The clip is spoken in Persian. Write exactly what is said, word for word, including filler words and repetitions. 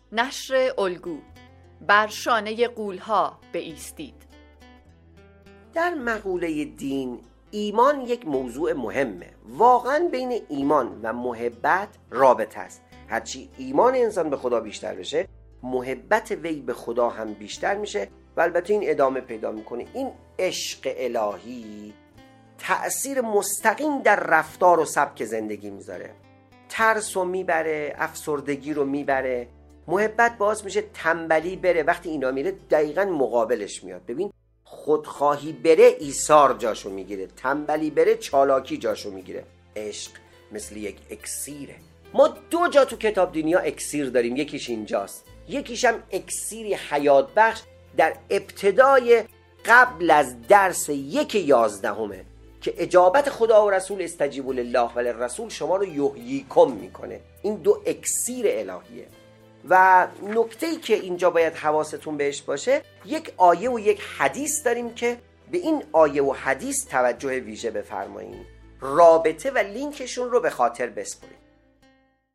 نشر الگو: بر شانه غول‌ها بایستید. در مقوله دین ایمان یک موضوع مهمه. واقعا بین ایمان و محبت رابطه است. هرچی ایمان انسان به خدا بیشتر بشه، محبت وی به خدا هم بیشتر میشه و البته این ادامه پیدا میکنه. این عشق الهی تأثیر مستقیم در رفتار و سبک زندگی میذاره. ترس رو میبره، افسردگی رو میبره. محبت باعث میشه تنبلی بره. وقتی اینا میره دقیقاً مقابلش میاد. ببین، خودخواهی بره ایثار جاشو میگیره، تنبلی بره چالاکی جاشو میگیره. عشق مثل یک اکسیره. ما دو جا تو کتاب دنیا اکسیر داریم، یکیش اینجاست، یکیش هم اکسیری حیات بخش در ابتدای قبل از درس یک یازدهمه که اجابت خدا و رسول استجیبوا لله و للرسول شما رو یحییکم میکنه. این دو اکسیر الهیه. و نکته‌ای که اینجا باید حواستون بهش باشه، یک آیه و یک حدیث داریم که به این آیه و حدیث توجه ویژه بفرمایید. رابطه و لینکشون رو به خاطر بسپارید.